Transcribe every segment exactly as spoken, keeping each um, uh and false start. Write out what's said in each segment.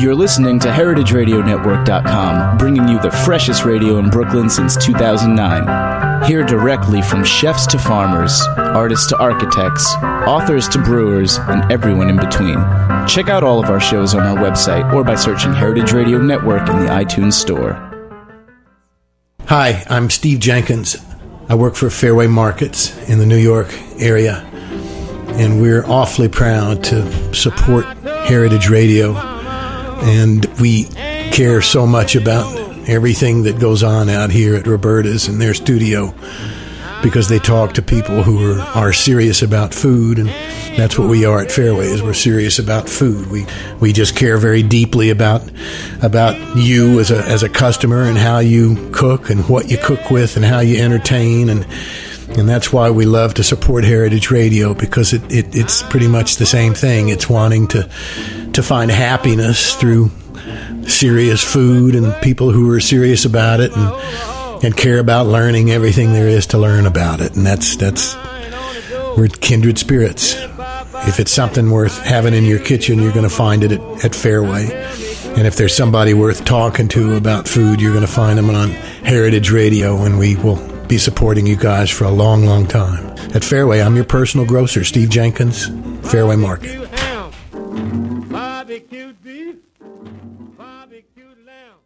You're listening to Heritage Radio Network dot com, bringing you the freshest radio in Brooklyn since two thousand nine. Hear directly from chefs to farmers, artists to architects, authors to brewers, and everyone in between. Check out all of our shows on our website or by searching Heritage Radio Network in the iTunes Store. Hi, I'm Steve Jenkins. I work for Fairway Markets in the New York area, and we're awfully proud to support Heritage Radio, and we care so much about everything that goes on out here at Roberta's in their studio, because they talk to people who are, are serious about food, and that's what we are at Fairway, is we're serious about food. We we just care very deeply about about you as a as a customer and how you cook and what you cook with and how you entertain, and and that's why we love to support Heritage Radio, because it, it it's pretty much the same thing. It's wanting to to find happiness through serious food and people who are serious about it and and care about learning everything there is to learn about it. And that's that's we're kindred spirits. If it's something worth having in your kitchen, you're going to find it at, at Fairway. And if there's somebody worth talking to about food, you're going to find them on Heritage Radio, and we will be supporting you guys for a long, long time. At Fairway, I'm your personal grocer, Steve Jenkins, Fairway Market. Barbecued beef, barbecued lamb.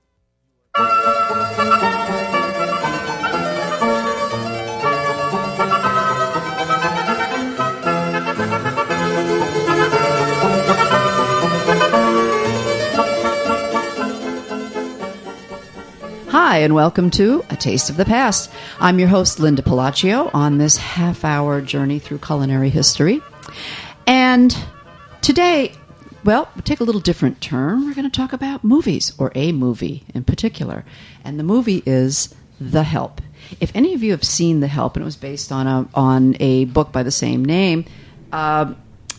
Hi, and welcome to A Taste of the Past. I'm your host, Linda Palacio, on this half-hour journey through culinary history. And today, well, we'll take a little different turn. We're going to talk about movies, or a movie in particular. And the movie is The Help. If any of you have seen The Help, and it was based on a, on a book by the same name, uh,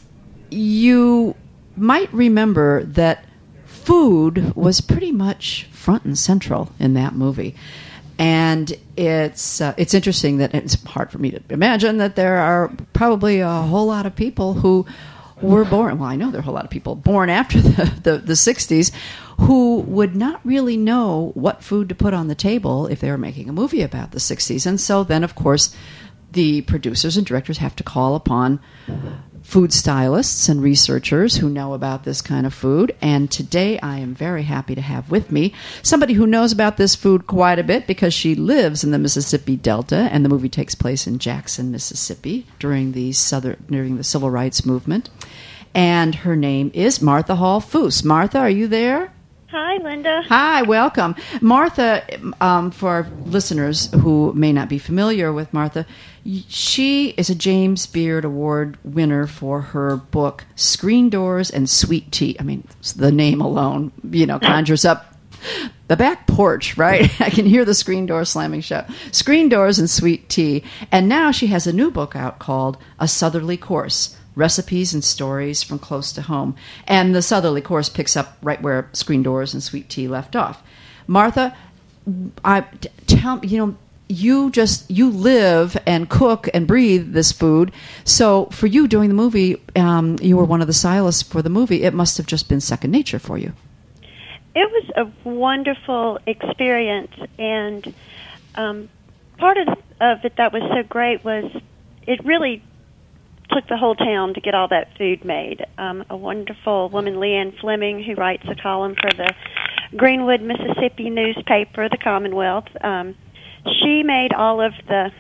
you might remember that food was pretty much front and central in that movie. And it's uh, it's interesting that it's hard for me to imagine that there are probably a whole lot of people who were born, well, I know there are a whole lot of people born after the, the, the sixties who would not really know what food to put on the table if they were making a movie about the sixties. And so then, of course, the producers and directors have to call upon food stylists and researchers who know about this kind of food. And today I am very happy to have with me somebody who knows about this food quite a bit, because she lives in the Mississippi Delta, and the movie takes place in Jackson, Mississippi during the southern during the Civil Rights Movement. And her name is Martha Hall Foose. Martha, are you there? Hi, Linda. Hi, welcome. Martha, um, for our listeners who may not be familiar with Martha, she is a James Beard Award winner for her book, Screen Doors and Sweet Tea. I mean, the name alone, you know, conjures up the back porch, right? I can hear the screen door slamming shut. Screen Doors and Sweet Tea. And now she has a new book out called A Southerly Course, Recipes and Stories from Close to Home. And the Southerly Course picks up right where Screen Doors and Sweet Tea left off. Martha, I tell you know, you just, you live and cook and breathe this food. So for you doing the movie, um, you were one of the stylists for the movie. It must have just been second nature for you. It was a wonderful experience, and um, part of, of it that was so great was it really took the whole town to get all that food made. Um, a wonderful woman, Leanne Fleming, who writes a column for the Greenwood, Mississippi newspaper, the Commonwealth. Um, she made all of the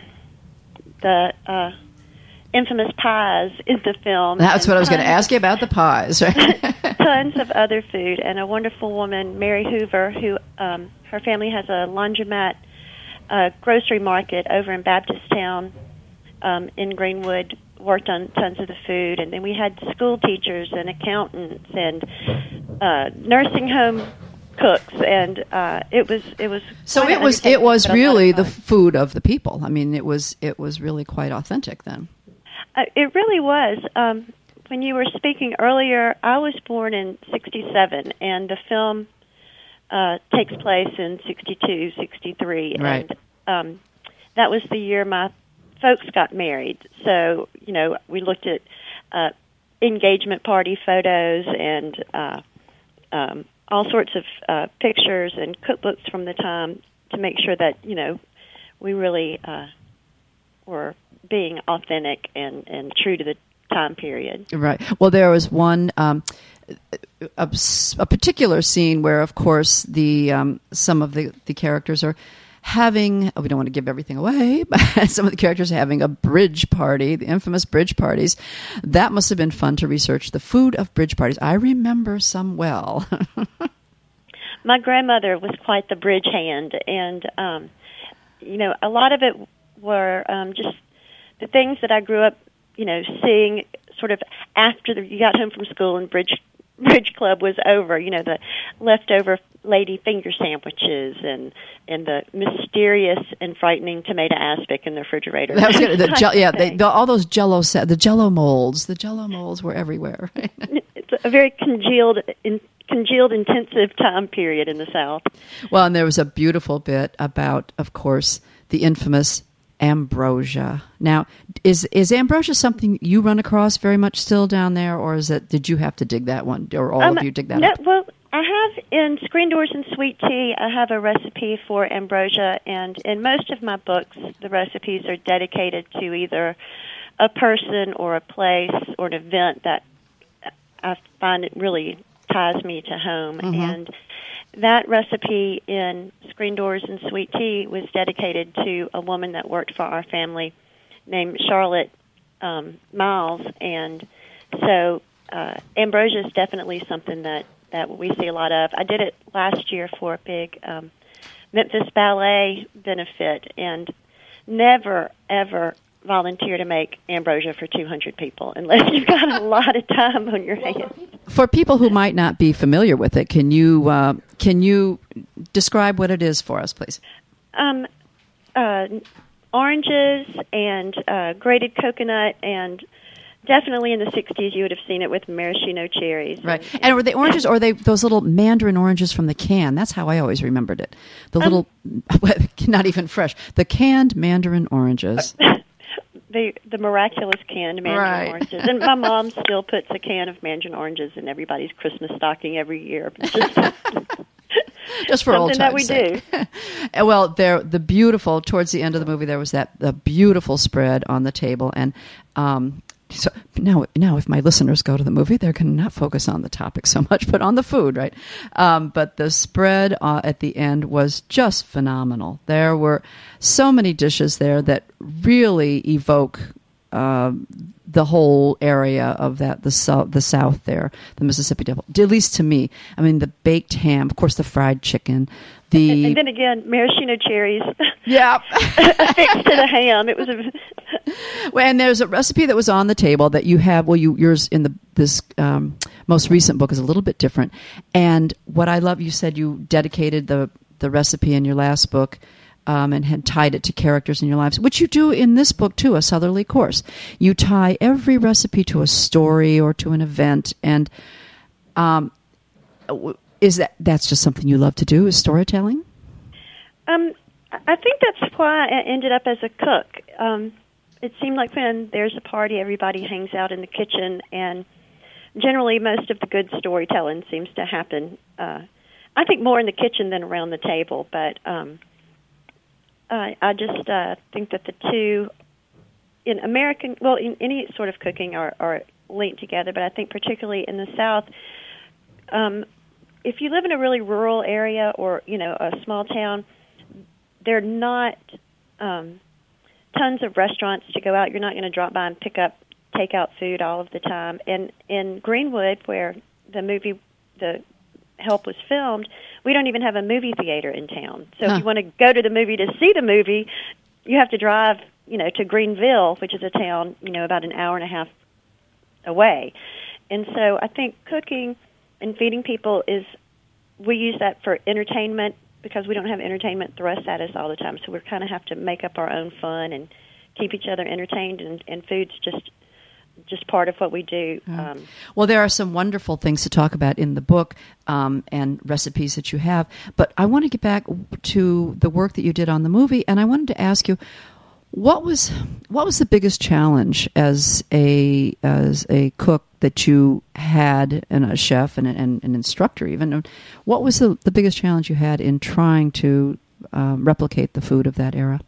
the uh, infamous pies in the film. That's what I was going to ask you about, the pies, right? Tons of other food, and a wonderful woman, Mary Hoover, who um, her family has a laundromat uh, grocery market over in Baptisttown um, in Greenwood, worked on tons of the food. And then we had school teachers and accountants and uh, nursing home cooks, and uh, it was it was so it was it was really the food of the people. I mean, it was it was really quite authentic then. Uh, it really was. Um, when you were speaking earlier, I was born in sixty-seven, and the film uh, takes place in sixty-two, sixty-three, right. and um, that was the year my folks got married. So, you know, we looked at uh, engagement party photos and uh, um, all sorts of uh, pictures and cookbooks from the time to make sure that, you know, we really uh, were being authentic and, and true to the time period. Right. Well, there was one, um, a, a particular scene where, of course, the um, some of the, the characters are having, oh, we don't want to give everything away, but some of the characters are having a bridge party, the infamous bridge parties. That must have been fun to research the food of bridge parties. I remember some well. My grandmother was quite the bridge hand, and, um, you know, a lot of it were um, just the things that I grew up, you know, seeing sort of after the, you got home from school and bridge bridge club was over, you know, the leftover lady finger sandwiches and and the mysterious and frightening tomato aspic in the refrigerator. That was good. The gel, yeah, they, the, all those Jello set, the Jello molds, the Jello molds were everywhere. Right? It's a very congealed, in, congealed, intensive time period in the South. Well, and there was a beautiful bit about, of course, the infamous ambrosia. Now, is is ambrosia something you run across very much still down there, or is it? Did you have to dig that one, or all um, of you dig that no, up? Well, I have in Screen Doors and Sweet Tea, I have a recipe for ambrosia, and in most of my books, the recipes are dedicated to either a person or a place or an event that I find it really ties me to home. Mm-hmm. And that recipe in Screen Doors and Sweet Tea was dedicated to a woman that worked for our family named Charlotte um, Miles, and so uh, ambrosia is definitely something that, that we see a lot of. I did it last year for a big um, Memphis Ballet benefit, and never, ever volunteer to make ambrosia for two hundred people unless you've got a lot of time on your hands. For people who might not be familiar with it, can you uh, can you describe what it is for us, please? Um, uh, oranges and uh, grated coconut, and definitely in the sixties you would have seen it with maraschino cherries. Right. And, and were they oranges, or are they those little mandarin oranges from the can? That's how I always remembered it. The little, um, not even fresh, the canned mandarin oranges. The the miraculous canned mandarin right. oranges. And my mom still puts a can of mandarin oranges in everybody's Christmas stocking every year. Just, just for old times' Something that we do. Well, there, the beautiful, towards the end of the movie, there was that the beautiful spread on the table. And um, so now, now, if my listeners go to the movie, they're going to not focus on the topic so much, but on the food, right? Um, but the spread uh, at the end was just phenomenal. There were so many dishes there that really evoke uh, the whole area of that, the south, the south there, the Mississippi Delta, at least to me. I mean, the baked ham, of course, the fried chicken. The and, and then again, maraschino cherries. Yeah, affixed to the ham. It was a. Well, and there's a recipe that was on the table that you have. Well, you yours in the this um, most recent book is a little bit different. And what I love, you said you dedicated the the recipe in your last book. Um, and had tied it to characters in your lives, which you do in this book too, A Southerly Course. You tie every recipe to a story or to an event, and um, is that that's just something you love to do? Is storytelling? Um, I think that's why I ended up as a cook. Um, it seemed like when there's a party, everybody hangs out in the kitchen, and generally most of the good storytelling seems to happen. Uh, I think more in the kitchen than around the table, but. Um, Uh, I just uh, think that the two, in American, well, in any sort of cooking are, are linked together, but I think particularly in the South, um, if you live in a really rural area or, you know, a small town, there are not um, tons of restaurants to go out. You're not going to drop by and pick up takeout food all of the time. And in Greenwood, where the movie, the Help was filmed, we don't even have a movie theater in town. So huh. if you want to go to the movie to see the movie, you have to drive, you know, to Greenville, which is a town, you know, about an hour and a half away. And so I think cooking and feeding people is, we use that for entertainment because we don't have entertainment thrust at us all the time. So we kind of have to make up our own fun and keep each other entertained, and, and food's just just part of what we do. Um, well, there are some wonderful things to talk about in the book um, and recipes that you have. But I want to get back to the work that you did on the movie, and I wanted to ask you, What was what was the biggest challenge as a as a cook that you had, and a chef and an, an instructor even? What was the, the biggest challenge you had in trying to um, replicate the food of that era?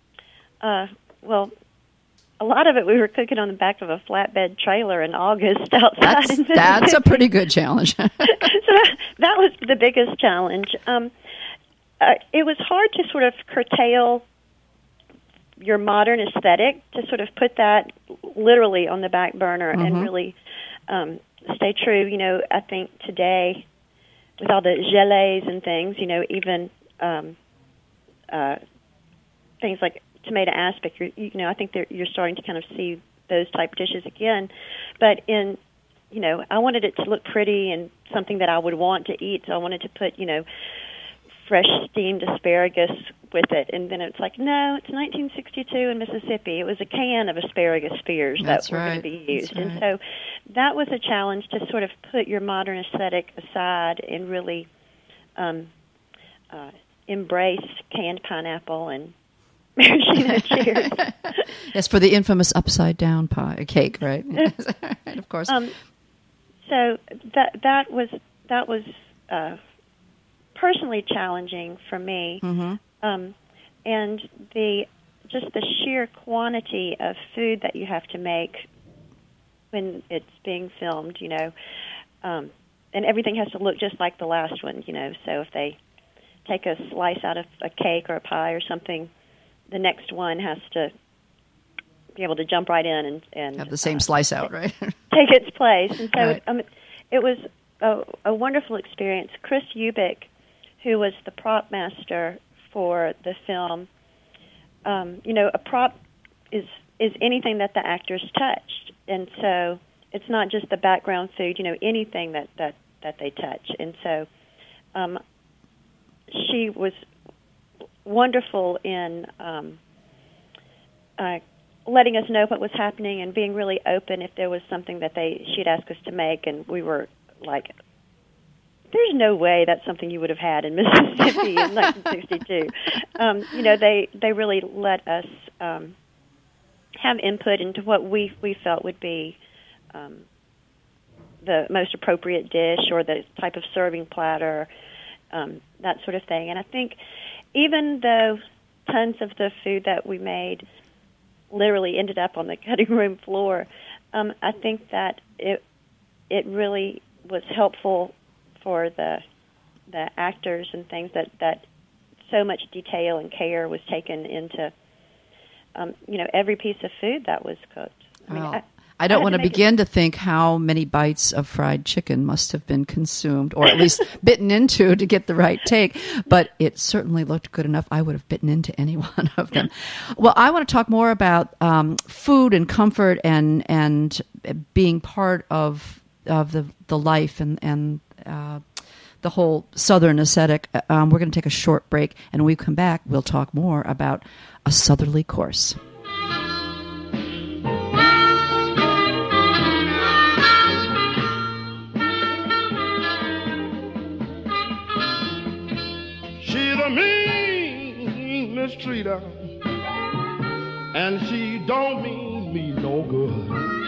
Uh, well, a lot of it we were cooking on the back of a flatbed trailer in August outside. That's, in that's a pretty good challenge. So that, that was the biggest challenge. Um, uh, it was hard to sort of curtail your modern aesthetic, to sort of put that literally on the back burner mm-hmm. and really um, stay true. You know, I think today, with all the gelées and things, you know, even um, uh, things like tomato aspic, you're, you know, I think you're starting to kind of see those type dishes again. But in, you know, I wanted it to look pretty and something that I would want to eat, so I wanted to put, you know, fresh steamed asparagus with it. And then it's like, no, it's nineteen sixty-two in Mississippi. It was a can of asparagus spears That's that were right. going to be used. Right. And so that was a challenge, to sort of put your modern aesthetic aside and really um, uh, embrace canned pineapple and maraschino cherries. Yes, for the infamous upside down pie cake, right? Right, of course. Um, so that that was that was uh, personally challenging for me, mm-hmm. um, and the just the sheer quantity of food that you have to make when it's being filmed, you know, um, and everything has to look just like the last one, you know. So if they take a slice out of a cake or a pie or something, the next one has to be able to jump right in and, and have the same uh, slice out, right? take its place. And so right. um, it was a, a wonderful experience. Chris Ubik, who was the prop master for the film, um, you know, a prop is is anything that the actors touched. And so it's not just the background food, you know, anything that, that, that they touch. And so um, she was wonderful in um, uh, letting us know what was happening and being really open if there was something that they she'd ask us to make, and we were like, there's no way that's something you would have had in Mississippi in nineteen sixty-two. Um, you know, they, they really let us um, have input into what we, we felt would be um, the most appropriate dish or the type of serving platter, um, that sort of thing. And I think even though tons of the food that we made literally ended up on the cutting room floor, um, I think that it it really was helpful for the the actors and things that, that so much detail and care was taken into um, you know, every piece of food that was cooked. I mean, well, I, I don't I want to begin to think how many bites of fried chicken must have been consumed, or at least bitten into to get the right take, but it certainly looked good enough. I would have bitten into any one of them. Well, I want to talk more about um, food and comfort and and being part of of the the life and and uh, the whole Southern aesthetic. Um, we're going to take a short break, and when we come back, we'll talk more about a southerly course. She's a mean mistreater, and she don't mean me no good.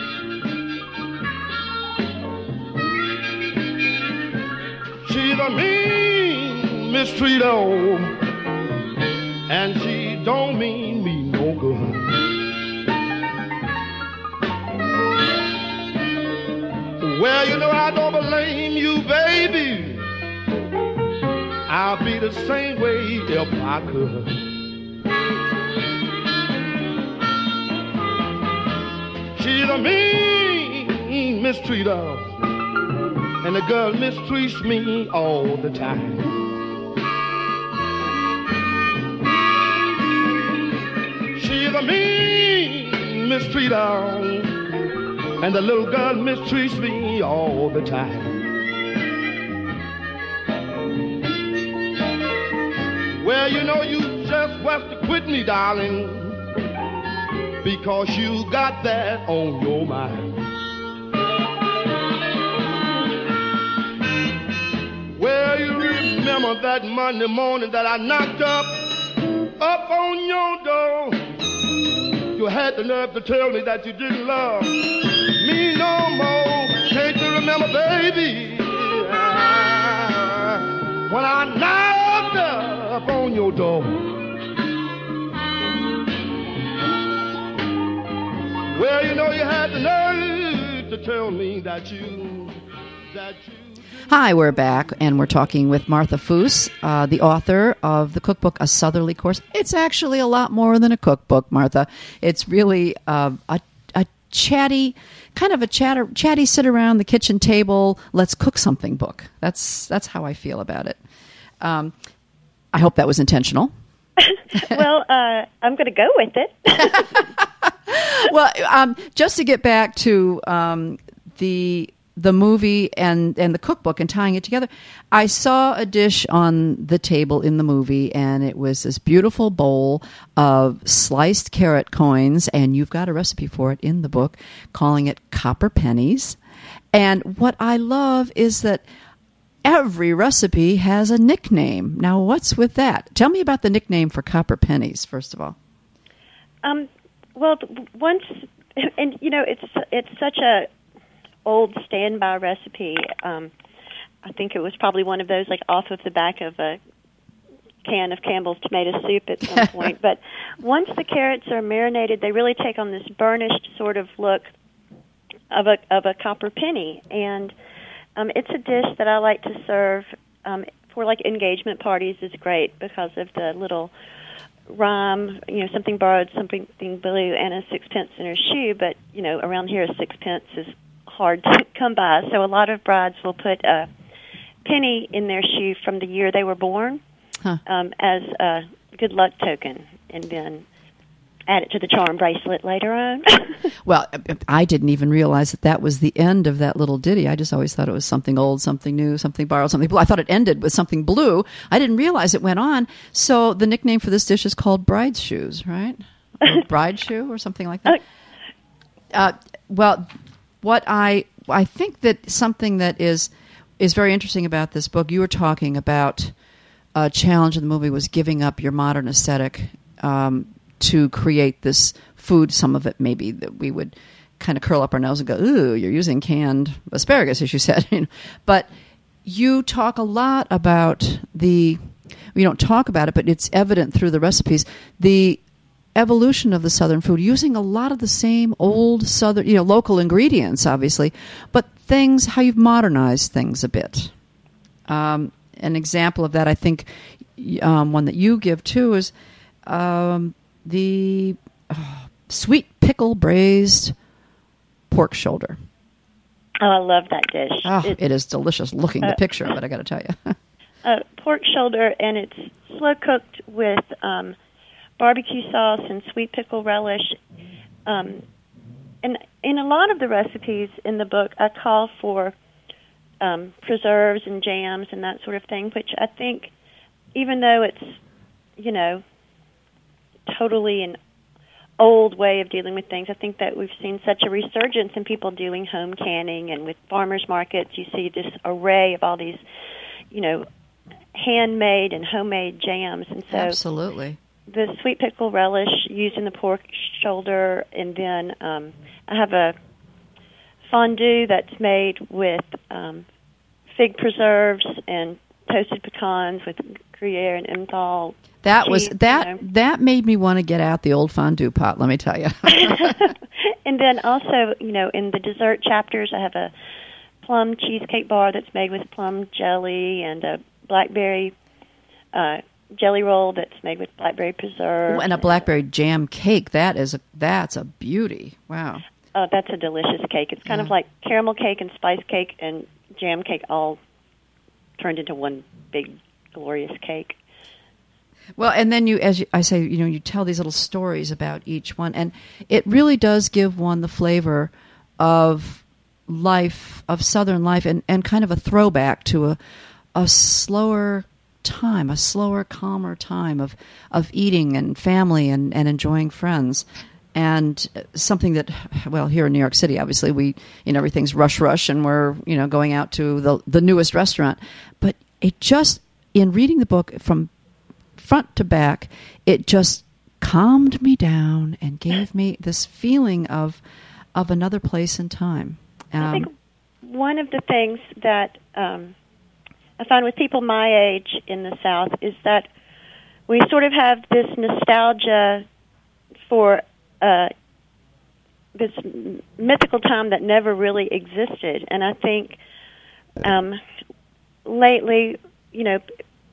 She's a mean mistreater, and she don't mean me no good. Well, you know I don't blame you, baby. I'll be the same way if I could. She's a mean mistreater, and the girl mistreats me all the time. She's a mean mistreater, and the little girl mistreats me all the time. Well, you know, you just have to quit me, darling, because you got that on your mind. Well, you remember that Monday morning that I knocked up, up on your door. You had the nerve to tell me that you didn't love me no more. Can't you remember, baby, when I knocked up on your door? Well, you know you had the nerve to tell me that you, that you... Hi, we're back, and we're talking with Martha Foose, uh, the author of the cookbook, A Southerly Course. It's actually a lot more than a cookbook, Martha. It's really uh, a, a chatty, kind of a chatter, chatty sit around the kitchen table, let's cook something book. That's, that's how I feel about it. Um, I hope that was intentional. Well, uh, I'm going to go with it. Well, um, just to get back to um, the... the movie and, and the cookbook and tying it together, I saw a dish on the table in the movie, and it was this beautiful bowl of sliced carrot coins, and you've got a recipe for it in the book, calling it copper pennies. And what I love is that every recipe has a nickname. Now, what's with that? Tell me about the nickname for copper pennies, first of all. Um, well, once, and you know, it's it's such a old standby recipe. Um, I think it was probably one of those like off of the back of a can of Campbell's tomato soup at some point. But once the carrots are marinated, they really take on this burnished sort of look of a of a copper penny, and um, it's a dish that I like to serve um, for like engagement parties. Is great because of the little rhyme, you know, something borrowed, something blue, and a sixpence in her shoe. But you know, around here, a sixpence is hard to come by, so a lot of brides will put a penny in their shoe from the year they were born huh. um, as a good luck token, and then add it to the charm bracelet later on. Well, I didn't even realize that that was the end of that little ditty. I just always thought it was something old, something new, something borrowed, something blue. I thought it ended with something blue. I didn't realize it went on. So the nickname for this dish is called bride's shoes, right? Or bride shoe or something like that. Uh, well, what I I think that something that is is very interesting about this book, you were talking about a challenge in the movie was giving up your modern aesthetic um, to create this food. Some of it maybe that we would kind of curl up our nose and go, ooh, you're using canned asparagus, as you said. But you talk a lot about the, we don't talk about it, but it's evident through the recipes, the evolution of the Southern food, using a lot of the same old Southern, you know, local ingredients, obviously, but things, how you've modernized things a bit. Um, an example of that, I think, um, one that you give too, is um, the oh, sweet pickle braised pork shoulder. Oh, I love that dish. Oh, it is delicious looking, the uh, picture of it, I got to tell you. uh, pork shoulder, and it's slow cooked with um, barbecue sauce and sweet pickle relish. Um, and in a lot of the recipes in the book, I call for um, preserves and jams and that sort of thing, which I think, even though it's, you know, totally an old way of dealing with things, I think that we've seen such a resurgence in people doing home canning, and with farmers markets, you see this array of all these, you know, handmade and homemade jams. And so absolutely. The sweet pickle relish used in the pork shoulder, and then um, I have a fondue that's made with um, fig preserves and toasted pecans with Gruyere and Emmental. That cheese, was that you know. That made me want to get out the old fondue pot, let me tell you. And then also, you know, in the dessert chapters, I have a plum cheesecake bar that's made with plum jelly, and a blackberry uh jelly roll that's made with blackberry preserve. Ooh, and a blackberry jam cake. That is a that's a beauty. Wow. Oh, that's a delicious cake. It's kind yeah. of like caramel cake and spice cake and jam cake all turned into one big glorious cake. Well, and then you, as you, I say, you know, you tell these little stories about each one, and it really does give one the flavor of life, of Southern life, and, and kind of a throwback to a a slower time, a slower, calmer time of, of eating and family and, and enjoying friends. And something that, well, here in New York City, obviously, we, you know, everything's rush, rush, and we're, you know, going out to the the newest restaurant. But it just, in reading the book from front to back, it just calmed me down and gave me this feeling of of another place and time. Um, I think one of the things that um, I find with people my age in the South is that we sort of have this nostalgia for uh, this mythical time that never really existed. And I think um, lately, you know,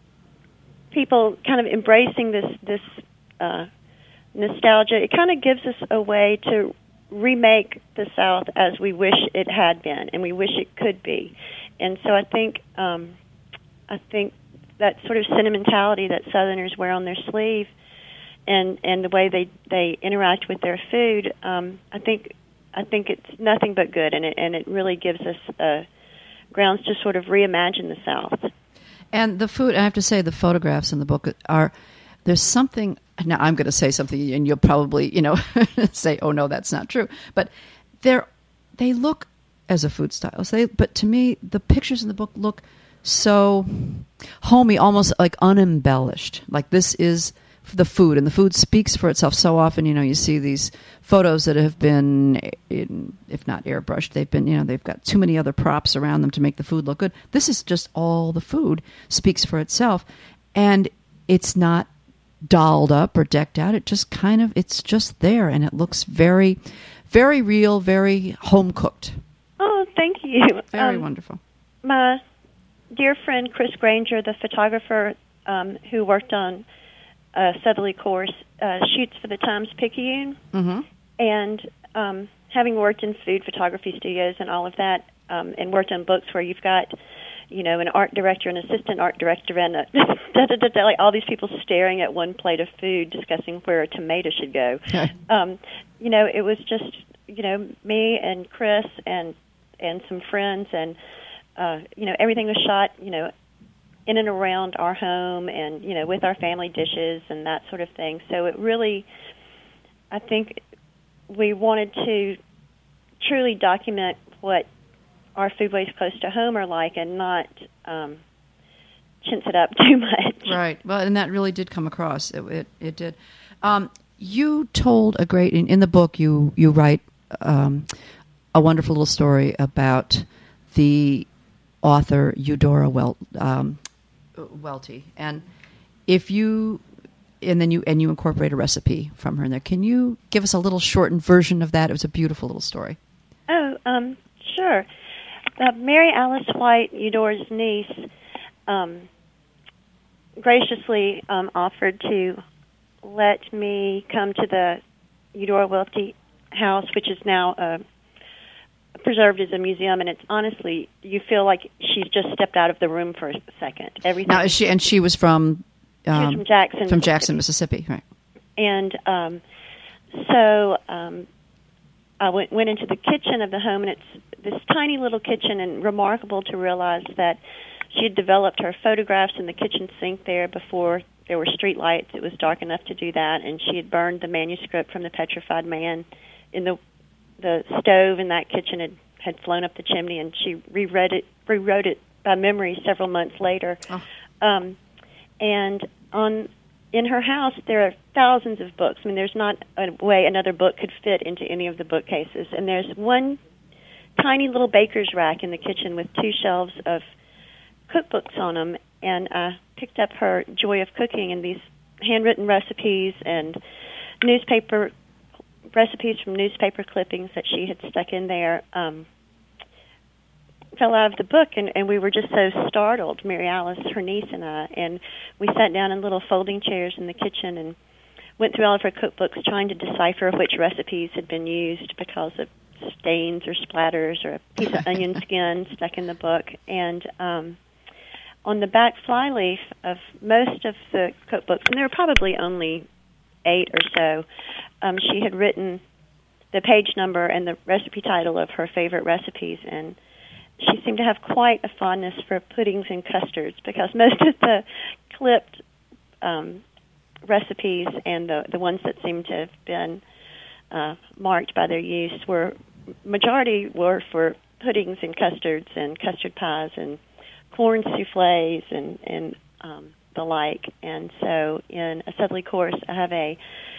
people kind of embracing this, this uh, nostalgia, it kind of gives us a way to remake the South as we wish it had been, and we wish it could be. And so I think um, I think that sort of sentimentality that Southerners wear on their sleeve, and, and the way they, they interact with their food, um, I think I think it's nothing but good, and it and it really gives us uh, grounds to sort of reimagine the South. And the food, I have to say, the photographs in the book are, there's something, now I'm going to say something and you'll probably, you know, say, oh no, that's not true. But they're, they look as a food style. They, but to me, the pictures in the book look so homey, almost like unembellished. Like this is the food, and the food speaks for itself. So often, you know, you see these photos that have been, in, if not airbrushed, they've been, you know, they've got too many other props around them to make the food look good. This is just all the food speaks for itself. And it's not dolled up or decked out. It just kind of, it's just there, and it looks very, very real, very home cooked. Oh, thank you. Very um, wonderful. My dear friend Chris Granger, the photographer um, who worked on uh, Southerly Course, uh, shoots for the Times-Picayune, Mm-hmm. and um, having worked in food photography studios and all of that, um, and worked on books where you've got, you know, an art director, an assistant art director, and a da, da, da, da, like all these people staring at one plate of food, discussing where a tomato should go. um, you know, it was just, you know, me and Chris and and some friends, and uh, you know, everything was shot, you know, in and around our home, and you know, with our family dishes and that sort of thing. So it really, I think, we wanted to truly document what our foodways close to home are like, and not um, chintz it up too much. Right. Well, and that really did come across. It it, it did. Um, you told a great in, in the book. You you write um, a wonderful little story about the author Eudora Wel- um, Welty, and if you and then you and you incorporate a recipe from her in there. Can you give us a little shortened version of that? It was a beautiful little story. Oh, um, sure. Uh, Mary Alice White, Eudora's niece, um, graciously um, offered to let me come to the Eudora Welty house, which is now uh, preserved as a museum, and it's honestly, you feel like she's just stepped out of the room for a second. Everything. Now, is she and she was from um, she was from Jackson, from Jackson, Mississippi, right? And um, so um, I went went into the kitchen of the home, and it's this tiny little kitchen, and remarkable to realize that she had developed her photographs in the kitchen sink there before there were street lights. It was dark enough to do that, and she had burned the manuscript from The Petrified Man in the the stove in that kitchen had, had flown up the chimney, and she reread it, rewrote it by memory several months later. Oh. Um, and on in her house, there are thousands of books. I mean, there's not a way another book could fit into any of the bookcases. And there's one tiny little baker's rack in the kitchen with two shelves of cookbooks on them, and I picked up her Joy of Cooking and these handwritten recipes and newspaper recipes from newspaper clippings that she had stuck in there. Um, fell out of the book, and, and we were just so startled, Mary Alice, her niece, and I, and we sat down in little folding chairs in the kitchen and went through all of her cookbooks trying to decipher which recipes had been used because of stains or splatters or a piece of onion skin stuck in the book. And um, on the back flyleaf of most of the cookbooks, and there were probably only eight or so, um, she had written the page number and the recipe title of her favorite recipes, and she seemed to have quite a fondness for puddings and custards, because most of the clipped um, recipes and the, the ones that seemed to have been uh, marked by their use were, majority were for puddings and custards and custard pies and corn souffles and, and um, the like. And so in a Southerly Course, I have a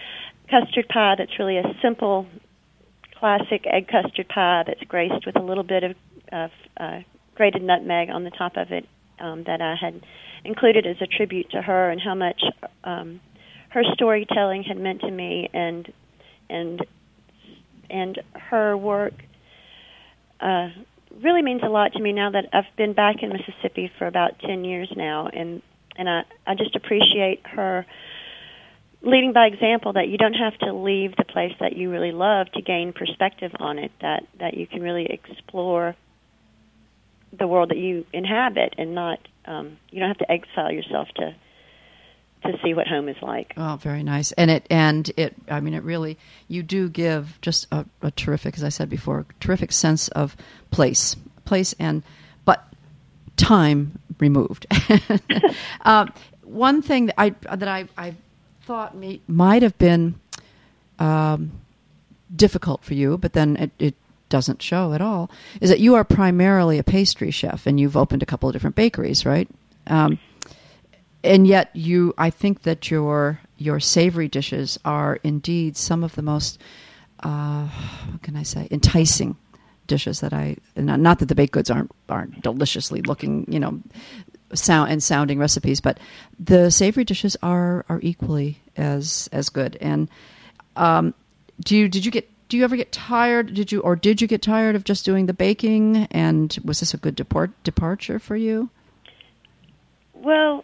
custard pie that's really a simple, classic egg custard pie that's graced with a little bit of, of uh, grated nutmeg on the top of it um, that I had included as a tribute to her and how much um, her storytelling had meant to me, and and and her work uh, really means a lot to me now that I've been back in Mississippi for about ten years now, and and I, I just appreciate her leading by example, that you don't have to leave the place that you really love to gain perspective on it, that, that you can really explore the world that you inhabit and not, um, you don't have to exile yourself to to see what home is like. Oh, very nice. And it, and it, I mean, it really, you do give just a, a terrific, as I said before, terrific sense of place, place and, but time removed. uh, one thing that I, that I, I thought may, might have been um, difficult for you, but then it, it doesn't show at all, is that you are primarily a pastry chef and you've opened a couple of different bakeries, right? Um, and yet you, I think that your your savory dishes are indeed some of the most, uh, what can I say, enticing dishes that I, not, not that the baked goods aren't aren't deliciously looking, you know, sound and sounding recipes, but the savory dishes are are equally as as good. And um, do you did you get do you ever get tired? Did you or did you get tired of just doing the baking? And was this a good depart, departure for you? Well,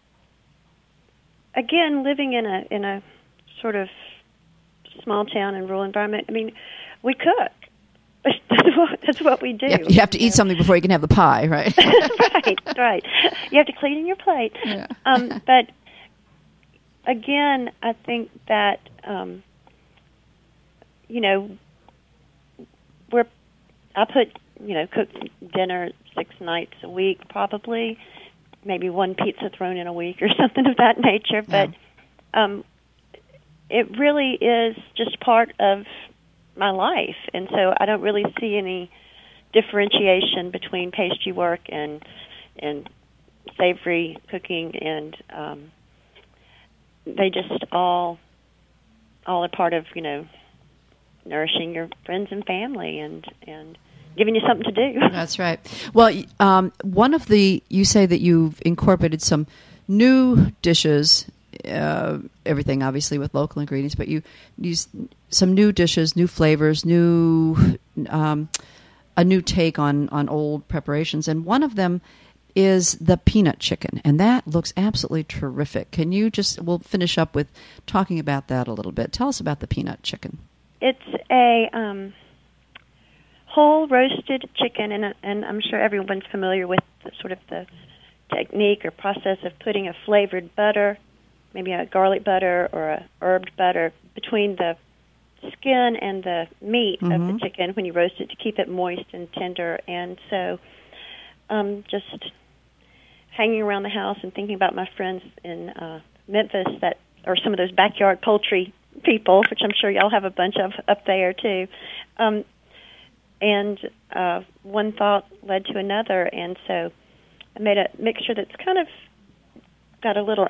again, living in a in a sort of small town and rural environment, I mean, we cook. That's what, that's what we do. You have, to, you have to eat something before you can have the pie, right? right, right. You have to clean your plate. Yeah. um, but again, I think that um, you know, we're I put you know cook dinner six nights a week, probably. Maybe one pizza thrown in a week or something of that nature. But yeah. um, it really is just part of my life, and so I don't really see any differentiation between pastry work and and savory cooking, and um, they just all all are part of you know nourishing your friends and family and and giving you something to do. That's right. Well, um, one of the you say that you've incorporated some new dishes. Uh, everything obviously with local ingredients, but you use some new dishes, new flavors, new um, a new take on, on old preparations, and one of them is the peanut chicken, and that looks absolutely terrific. Can you just, we'll finish up with talking about that a little bit. Tell us about the peanut chicken. It's a um, whole roasted chicken, and, and I'm sure everyone's familiar with the, sort of the technique or process of putting a flavored butter, maybe a garlic butter or a herbed butter, between the skin and the meat mm-hmm. of the chicken when you roast it to keep it moist and tender. And so um, just hanging around the house and thinking about my friends in uh, Memphis that are some of those backyard poultry people, which I'm sure y'all have a bunch of up there too. Um, and uh, one thought led to another, and so I made a mixture that's kind of got a little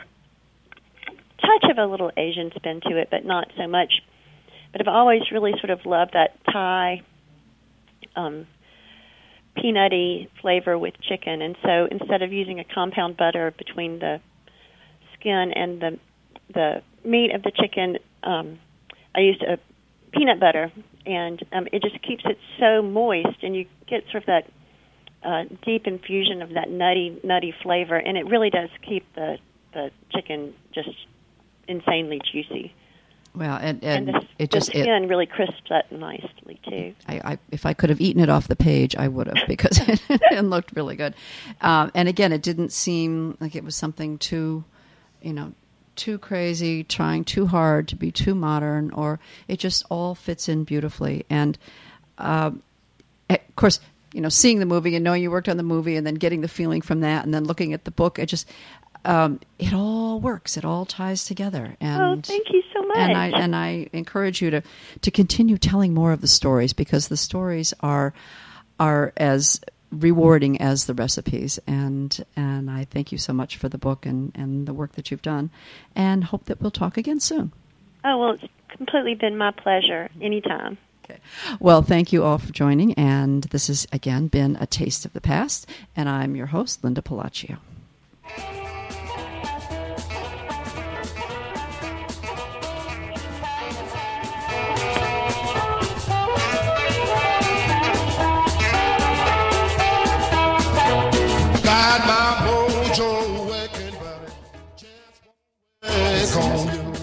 touch of a little Asian spin to it, but not so much. But I've always really sort of loved that Thai um, peanutty flavor with chicken, and so instead of using a compound butter between the skin and the the meat of the chicken, um, I used a peanut butter, and um, it just keeps it so moist, and you get sort of that uh, deep infusion of that nutty nutty flavor, and it really does keep the the chicken just insanely juicy. Well, and, and, and the, it just the skin it, really crisps up nicely too. I, I, if I could have eaten it off the page, I would have, because it, it looked really good. Um, and again, it didn't seem like it was something too, you know, too crazy, trying too hard to be too modern, or it just all fits in beautifully. And uh, of course, you know, seeing the movie and knowing you worked on the movie, and then getting the feeling from that, and then looking at the book, it just. Um, it all works. It all ties together. And, oh, thank you so much. And I and I encourage you to, to continue telling more of the stories, because the stories are are as rewarding as the recipes. And and I thank you so much for the book and, and the work that you've done, and hope that we'll talk again soon. Oh, well, it's completely been my pleasure. Anytime. Okay. Well, thank you all for joining, and this has, again, been A Taste of the Past, and I'm your host, Linda Palacio. Got my mojo working, but it just won't work on you.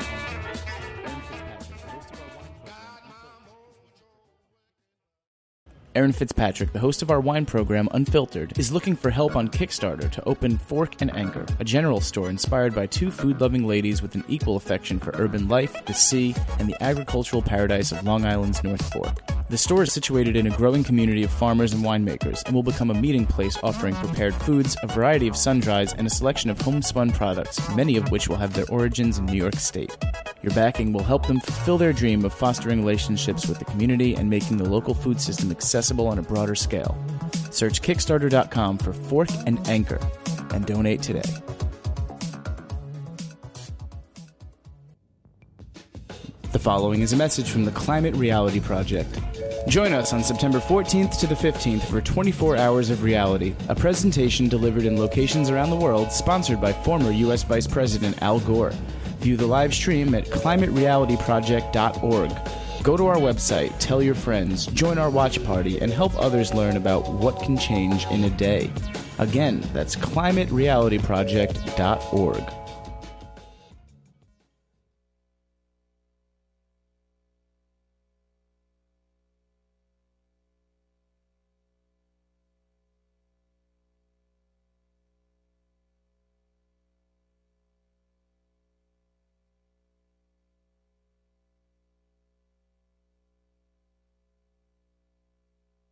Aaron Fitzpatrick, the host of our wine program Unfiltered, is looking for help on Kickstarter to open Fork and Anchor, a general store inspired by two food-loving ladies with an equal affection for urban life, the sea, and the agricultural paradise of Long Island's North Fork. The store is situated in a growing community of farmers and winemakers and will become a meeting place offering prepared foods, a variety of sun-dries, and a selection of homespun products, many of which will have their origins in New York State. Your backing will help them fulfill their dream of fostering relationships with the community and making the local food system accessible on a broader scale. Search Kickstarter dot com for Fork and Anchor and donate today. The following is a message from the Climate Reality Project. Join us on September fourteenth to the fifteenth for twenty-four hours of reality, a presentation delivered in locations around the world sponsored by former U S Vice President Al Gore. View the live stream at climate reality project dot org. Go to our website, tell your friends, join our watch party, and help others learn about what can change in a day. Again, that's climate reality project dot org.